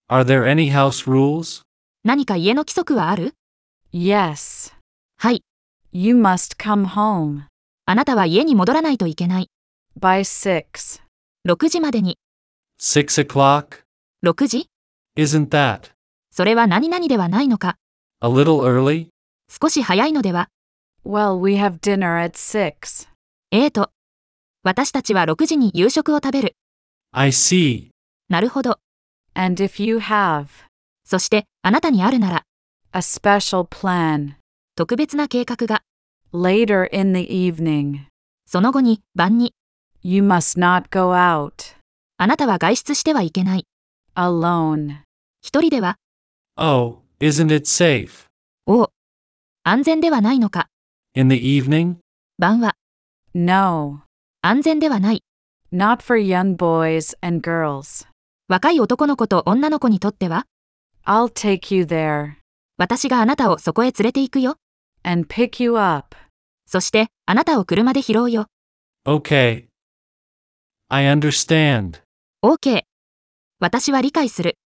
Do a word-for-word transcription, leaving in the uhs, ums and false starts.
Are there any house rules? 何か家の規則はある？ Yes. はい。 You must come home. あなたは家に戻らないといけない。 By six. ろくじまでに。 Six o'clock? ろくじ？ Isn't that それは何々ではないのか。 a little early? 少し早いのでは？ Well, we have dinner at six. えーと。私たちはろくじに夕食を食べる。 I see. なるほど。 And if you have そして、あなたにあるなら、 a special plan 特別な計画が、 later in the evening, その後に、晩に、 you must not go out あなたは外出してはいけない。 alone. 一人では、 Oh, isn't it safe? おう。安全ではないのか。 In the evening? 晩は、 No, 安全ではない。 not for young boys and girls. 若い男の子と女の子にとっては、 I'll take you there 私があなたをそこへ連れて行くよ。 and pick you up. そして、あなたを車で拾うよ。 Okay. I understand. OK。私は理解する。